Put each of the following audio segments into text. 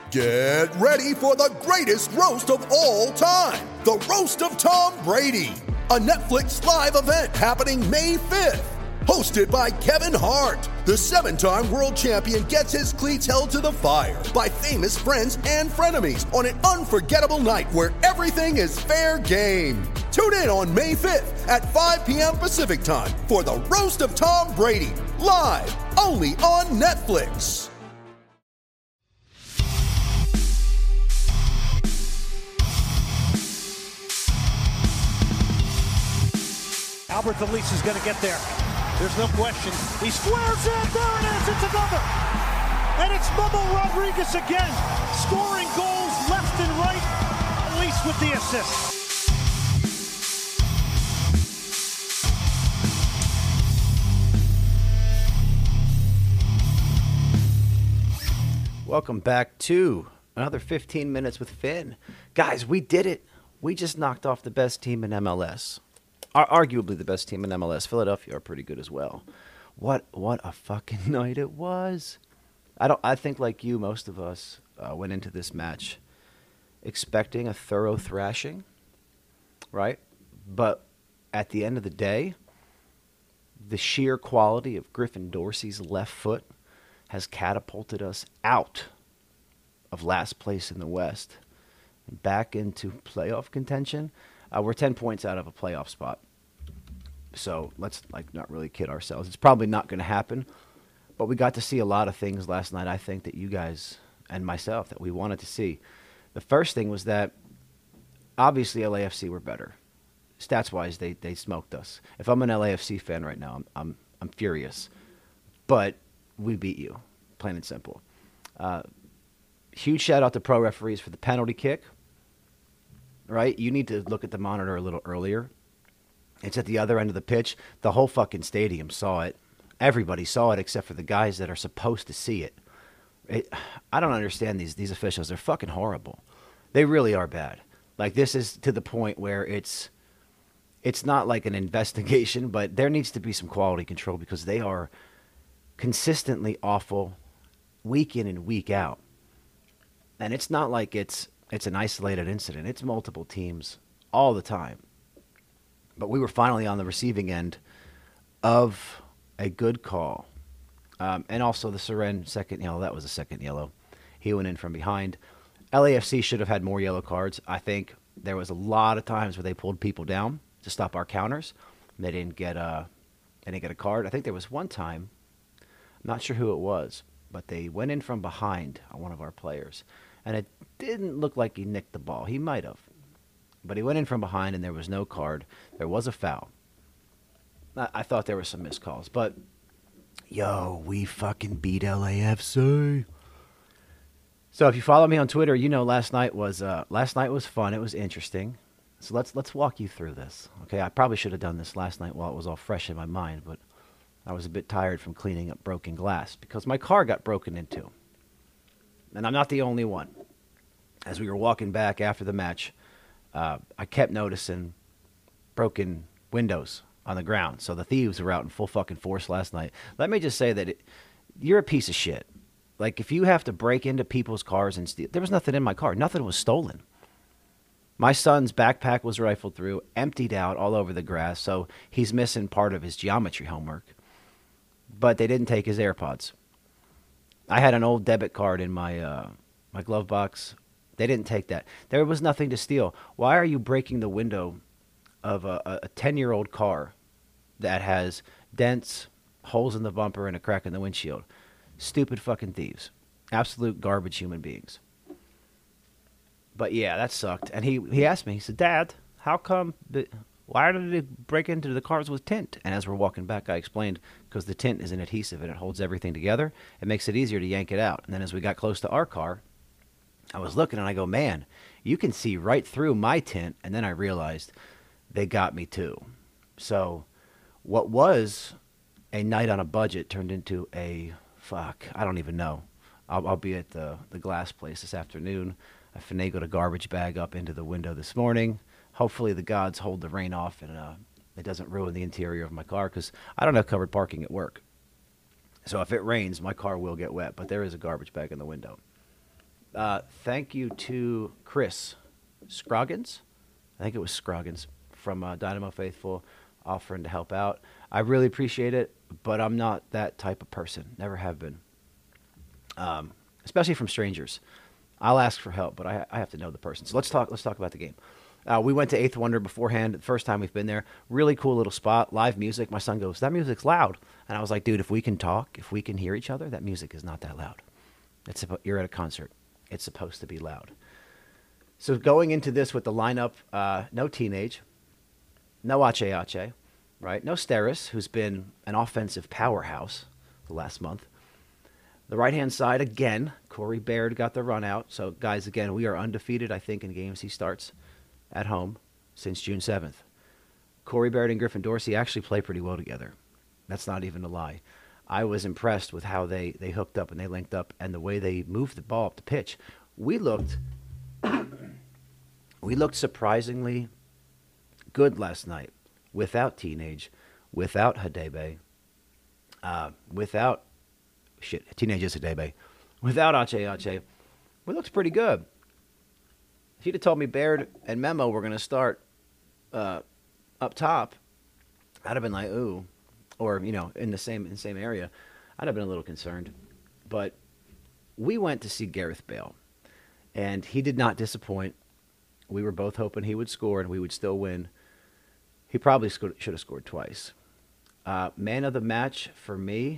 Get ready for the greatest roast of all time, the Roast of Tom Brady, a Netflix live event happening May 5th. Hosted by Kevin Hart, the 7-time world champion gets his cleats held to the fire by famous friends and frenemies on an unforgettable night where everything is fair game. Tune in on May 5th at 5 p.m. Pacific time for the Roast of Tom Brady, live only on Netflix. Albert Elise is going to get there. There's no question. He squares it. There it is. It's another. And it's Momo Rodriguez again. Scoring goals left and right. Elise with the assist. Welcome back to another 15 Minutes with Finn. Guys, we did it. We just knocked off the best team in MLS. Arguably the best team in MLS. Philadelphia are pretty good as well. What a fucking night it was. I think like you, most of us went into this match expecting a thorough thrashing, right? But at the end of the day, the sheer quality of Griffin Dorsey's left foot has catapulted us out of last place in the West and back into playoff contention. We're 10 points out of a playoff spot. So let's not really kid ourselves. It's probably not going to happen. But we got to see a lot of things last night, I think, that you guys and myself that we wanted to see. The first thing was that obviously LAFC were better. Stats-wise, they smoked us. If I'm an LAFC fan right now, I'm furious. But we beat you, plain and simple. Huge shout-out to pro referees for the penalty kick. Right? You need to look at the monitor a little earlier. It's at the other end of the pitch. The whole fucking stadium saw it. Everybody saw it except for the guys that are supposed to see it. I don't understand these officials. They're fucking horrible. They really are bad. Like, this is to the point where it's not like an investigation, but there needs to be some quality control because they are consistently awful week in and week out. And it's not like it's an isolated incident. It's multiple teams all the time. But we were finally on the receiving end of a good call. And also the Seren second yellow. That was a second yellow. He went in from behind. LAFC should have had more yellow cards. I think there was a lot of times where they pulled people down to stop our counters. They didn't get a card. I think there was one time, I'm not sure who it was, but they went in from behind on one of our players. And it didn't look like he nicked the ball. He might have. But he went in from behind and there was no card. There was a foul. I thought there were some missed calls. But, yo, we fucking beat LAFC. So if you follow me on Twitter, you know last night was fun. It was interesting. So let's walk you through this. Okay, I probably should have done this last night while it was all fresh in my mind. But I was a bit tired from cleaning up broken glass because my car got broken into. And I'm not the only one. As we were walking back after the match, I kept noticing broken windows on the ground. So the thieves were out in full fucking force last night. Let me just say that you're a piece of shit. Like, if you have to break into people's cars and steal, there was nothing in my car. Nothing was stolen. My son's backpack was rifled through, emptied out all over the grass, so he's missing part of his geometry homework. But they didn't take his AirPods. I had an old debit card in my my glove box. They didn't take that. There was nothing to steal. Why are you breaking the window of a 10-year-old car that has dents, holes in the bumper, and a crack in the windshield? Stupid fucking thieves. Absolute garbage human beings. But yeah, that sucked. And he asked me, he said, Dad, how come, why did they break into the cars with tint? And as we're walking back, I explained, because the tint is an adhesive and it holds everything together. It makes it easier to yank it out. And then as we got close to our car, I was looking and I go, man, you can see right through my tint. And then I realized they got me too. So what was a night on a budget turned into a, I don't even know. I'll be at the glass place this afternoon. I finagled a garbage bag up into the window this morning. Hopefully the gods hold the rain off and it doesn't ruin the interior of my car because I don't have covered parking at work. So if it rains, my car will get wet, but there is a garbage bag in the window. Thank you to Chris Scroggins. I think it was Scroggins from Dynamo Faithful offering to help out. I really appreciate it, but I'm not that type of person. Never have been. Especially from strangers. I'll ask for help, but I have to know the person. So let's talk about the game. We went to Eighth Wonder beforehand. The first time we've been there. Really cool little spot. Live music. My son goes, that music's loud. And I was like, dude, if we can talk, if we can hear each other, that music is not that loud. You're at a concert. It's supposed to be loud. So going into this with the lineup, no Teenage, no Ache, right? No Steris, who's been an offensive powerhouse the last month. The right-hand side, again, Corey Baird got the run out. So, guys, again, we are undefeated, I think, in games he starts at home since June 7th. Corey Baird and Griffin Dorsey actually play pretty well together. That's not even a lie. I was impressed with how they hooked up and they linked up and the way they moved the ball up the pitch. We looked surprisingly good last night without Teenage, without Hadebe, Teenage is Hadebe, without Ache. We looked pretty good. If you'd have told me Baird and Memo were going to start up top, I'd have been like, ooh. Or, in the same area, I'd have been a little concerned. But we went to see Gareth Bale, and he did not disappoint. We were both hoping he would score and we would still win. He probably should have scored twice. Man of the match for me,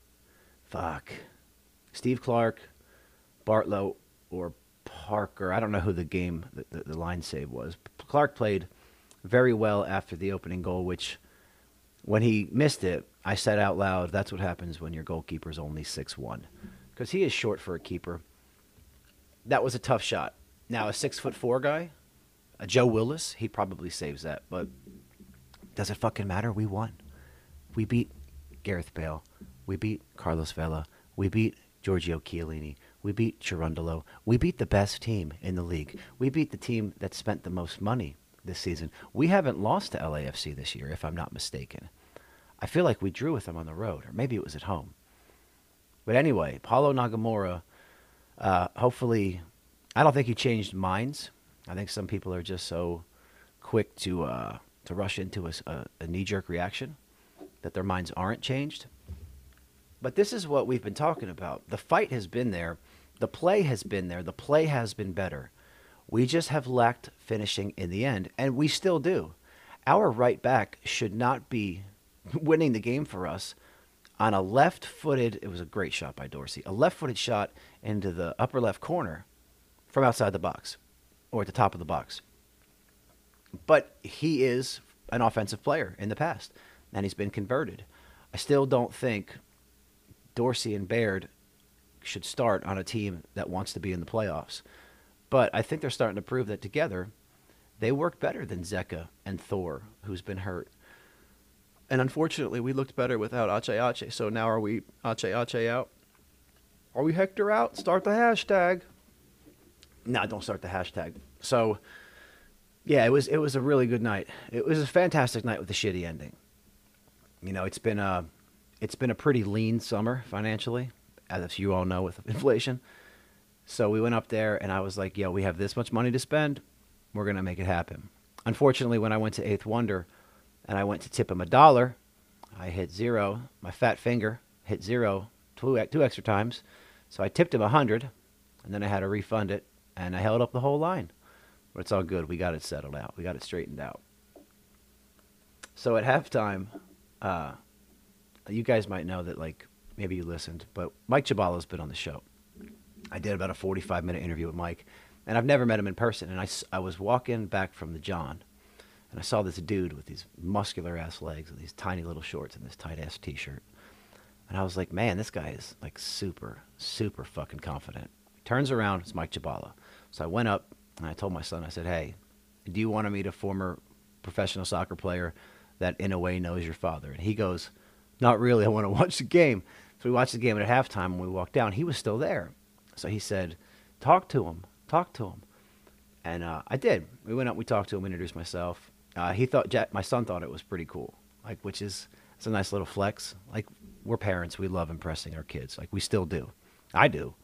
Steve Clark, Bartlow, or Parker. I don't know who the line save was. Clark played very well after the opening goal, which... when he missed it, I said out loud, that's what happens when your goalkeeper's only 6'1", because he is short for a keeper. That was a tough shot. Now, a 6'4" guy, a Joe Willis, he probably saves that. But does it fucking matter? We won. We beat Gareth Bale. We beat Carlos Vela. We beat Giorgio Chiellini. We beat Cherundolo. We beat the best team in the league. We beat the team that spent the most money this season. We haven't lost to LAFC this year, if I'm not mistaken. I feel like we drew with them on the road, or maybe it was at home. But anyway, Paulo Nagamura, hopefully, I don't think he changed minds. I think some people are just so quick to rush into a knee-jerk reaction that their minds aren't changed. But this is what we've been talking about. The fight has been there. The play has been there. The play has been better. We just have lacked finishing in the end, and we still do. Our right back should not be winning the game for us on a left-footed, it was a great shot by Dorsey, a left-footed shot into the upper left corner from outside the box or at the top of the box. But he is an offensive player in the past, and he's been converted. I still don't think Dorsey and Baird should start on a team that wants to be in the playoffs. But I think they're starting to prove that together they work better than Zeka and Thor, who's been hurt. And unfortunately, we looked better without Ache. So now are we Ache out? Are we Hector out? Start the hashtag. No, don't start the hashtag. So, yeah, it was a really good night. It was a fantastic night with a shitty ending. It's been a pretty lean summer financially, as you all know with inflation. So we went up there, and I was like, we have this much money to spend. We're going to make it happen. Unfortunately, when I went to Eighth Wonder and I went to tip him $1, I hit zero. My fat finger hit zero two extra times. So I tipped him 100, and then I had to refund it, and I held up the whole line. But it's all good. We got it settled out. We got it straightened out. So at halftime, you guys might know that, maybe you listened, but Mike Chabala's been on the show. I did about a 45-minute interview with Mike, and I've never met him in person. And I was walking back from the John, and I saw this dude with these muscular-ass legs and these tiny little shorts and this tight-ass T-shirt. And I was like, man, this guy is, super, super fucking confident. He turns around, it's Mike Chabala. So I went up, and I told my son, I said, hey, do you want to meet a former professional soccer player that, in a way, knows your father? And he goes, not really, I want to watch the game. So we watched the game, and at halftime, when we walked down, he was still there. So he said, talk to him. And I did. We went up, we talked to him, introduced myself. My son thought it was pretty cool, which is, it's a nice little flex. We're parents, we love impressing our kids. We still do. I do.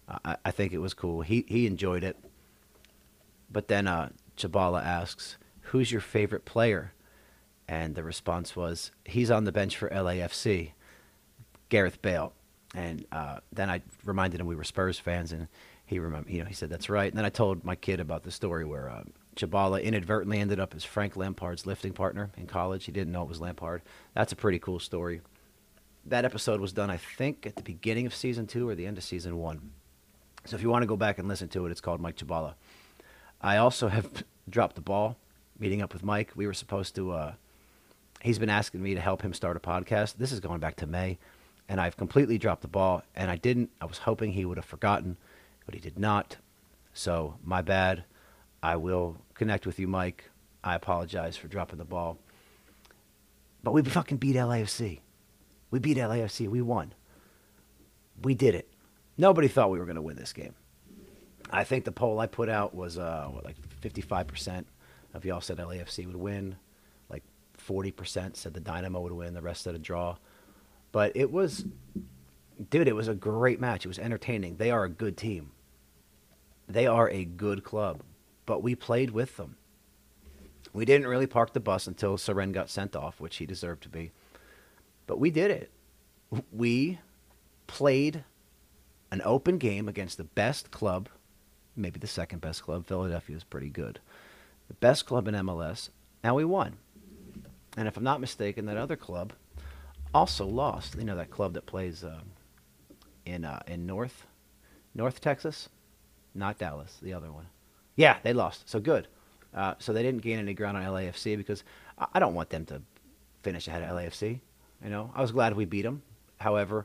I think it was cool. He enjoyed it. But then Chabala asks, who's your favorite player? And the response was, he's on the bench for LAFC, Gareth Bale. And then I reminded him we were Spurs fans, and he said, that's right. And then I told my kid about the story where Chabala inadvertently ended up as Frank Lampard's lifting partner in college. He didn't know it was Lampard. That's a pretty cool story. That episode was done, I think, at the beginning of season 2 or the end of season 1. So if you want to go back and listen to it, it's called Mike Chabala. I also have dropped the ball meeting up with Mike. We were supposed to, he's been asking me to help him start a podcast. This is going back to May, and I've completely dropped the ball, and I didn't. I was hoping he would have forgotten, but he did not. So my bad. I will connect with you, Mike. I apologize for dropping the ball. But we fucking beat LAFC. We beat LAFC. We won. We did it. Nobody thought we were going to win this game. I think the poll I put out was like 55% of y'all said LAFC would win. Like 40% said the Dynamo would win. The rest said a draw. But it was a great match. It was entertaining. They are a good team. They are a good club. But we played with them. We didn't really park the bus until Seren got sent off, which he deserved to be. But we did it. We played an open game against the best club, maybe the second best club. Philadelphia is pretty good. The best club in MLS, and we won. And if I'm not mistaken, that other club also lost. You know, that club that plays in North Texas? Not Dallas, the other one. Yeah, they lost. So good. So they didn't gain any ground on LAFC because I don't want them to finish ahead of LAFC. You know, I was glad we beat them. However,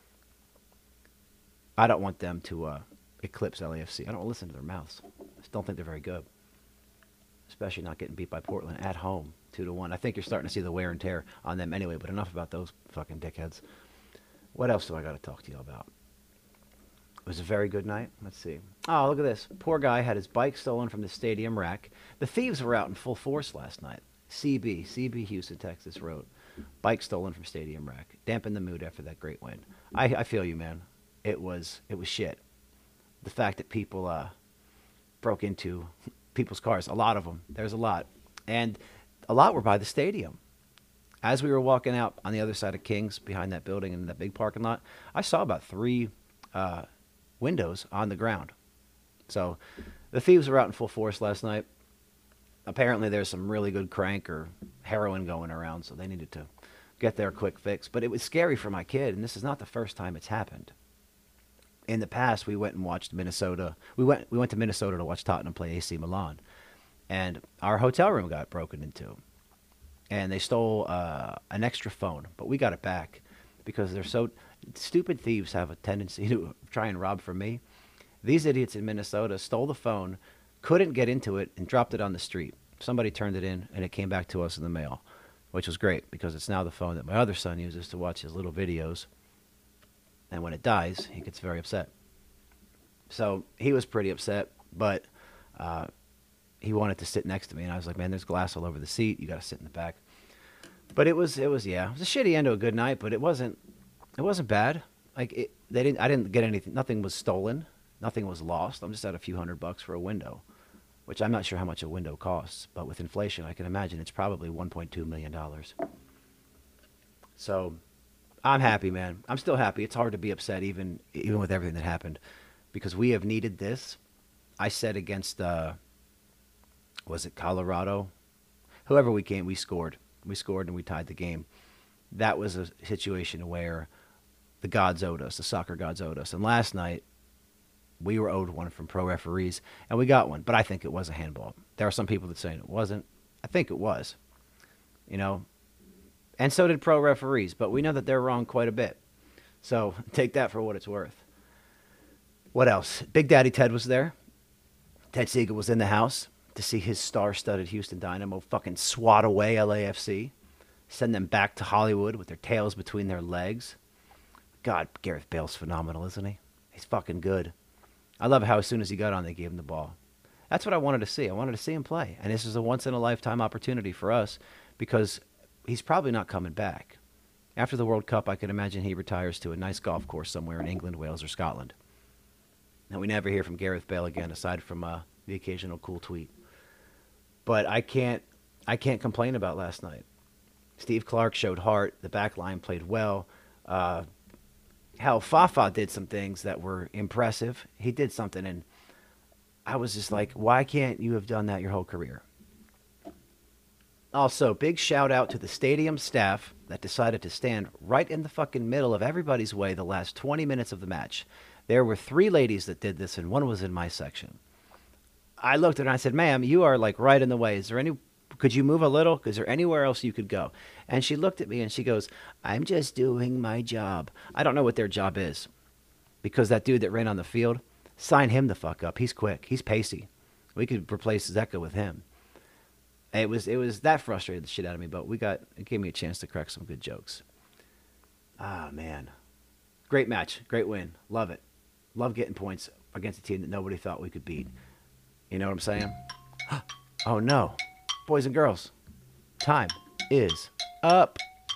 I don't want them to eclipse LAFC. I don't listen to their mouths. I just don't think they're very good, especially not getting beat by Portland at home 2-1. I think you're starting to see the wear and tear on them anyway. But enough about those fucking dickheads. What else do I got to talk to you about? It was a very good night. Let's see. Oh, look at this. Poor guy had his bike stolen from the stadium rack. The thieves were out in full force last night. CB Houston, Texas wrote, bike stolen from stadium rack. Dampened the mood after that great win. I feel you, man. It was shit. The fact that people broke into people's cars, a lot of them. There's a lot. And a lot were by the stadium. As we were walking out on the other side of Kings, behind that building in that big parking lot, I saw about 3 windows on the ground. So the thieves were out in full force last night. Apparently there's some really good crank or heroin going around, so they needed to get their quick fix. But it was scary for my kid, and this is not the first time it's happened. In the past, we went and watched Minnesota. We went to Minnesota to watch Tottenham play AC Milan, and our hotel room got broken into. And they stole an extra phone, but we got it back because they're so stupid. Thieves have a tendency to try and rob from me. These idiots in Minnesota stole the phone, couldn't get into it, and dropped it on the street. Somebody turned it in, and it came back to us in the mail, which was great because it's now the phone that my other son uses to watch his little videos. And when it dies, he gets very upset. So he was pretty upset, but he wanted to sit next to me, and I was like, man, there's glass all over the seat. You got to sit in the back. But it was a shitty end to a good night, but it wasn't bad. Like I didn't get anything. Nothing was stolen. Nothing was lost. I'm just at a few $100 for a window, which I'm not sure how much a window costs, but with inflation, I can imagine it's probably $1.2 million. So I'm happy, man. I'm still happy. It's hard to be upset even with everything that happened because we have needed this. I said against, was it Colorado? Whoever we came, we scored. We scored and we tied the game. That was a situation where the gods owed us, the soccer gods owed us. And last night, we were owed one from pro referees, and we got one. But I think it was a handball. There are some people that say it wasn't. I think it was. You know? And so did pro referees, but we know that they're wrong quite a bit. So take that for what it's worth. What else? Big Daddy Ted was there. Ted Segal was in the house to see his star-studded Houston Dynamo fucking swat away LAFC, send them back to Hollywood with their tails between their legs. God, Gareth Bale's phenomenal, isn't he? He's fucking good. I love how as soon as he got on, they gave him the ball. That's what I wanted to see. I wanted to see him play. And this is a once-in-a-lifetime opportunity for us because he's probably not coming back. After the World Cup, I can imagine he retires to a nice golf course somewhere in England, Wales, or Scotland. And we never hear from Gareth Bale again, aside from the occasional cool tweet. But I can't complain about last night. Steve Clark showed heart. The back line played well. Hell, Fafa did some things that were impressive. He did something, and I was just like, why can't you have done that your whole career? Also, big shout out to the stadium staff that decided to stand right in the fucking middle of everybody's way the last 20 minutes of the match. There were 3 ladies that did this, and one was in my section. I looked at her and I said, ma'am, you are like right in the way. Could you move a little? Is there anywhere else you could go? And she looked at me and she goes, I'm just doing my job. I don't know what their job is, because that dude that ran on the field, sign him the fuck up. He's quick. He's pacey. We could replace Zeka with him. It was that frustrated the shit out of me, but it gave me a chance to crack some good jokes. Ah, man. Great match. Great win. Love it. Love getting points against a team that nobody thought we could beat. You know what I'm saying? Oh, no. Boys and girls, time is up.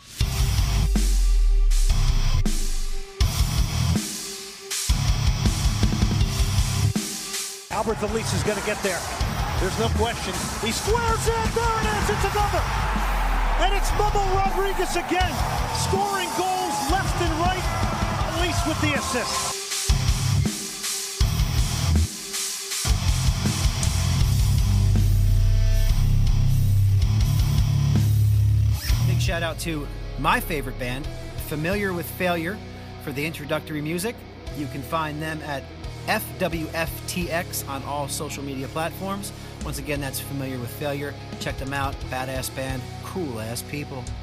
Albert Elise is going to get there. There's no question. He squares it. There it is. It's another. And it's Momo Rodriguez again, scoring goals left and right. Elise with the assist. Big shout out to my favorite band, Familiar with Failure, for the introductory music. You can find them at FWFTX on all social media platforms. Once again, that's Familiar with Failure. Check them out. Badass band, cool ass people.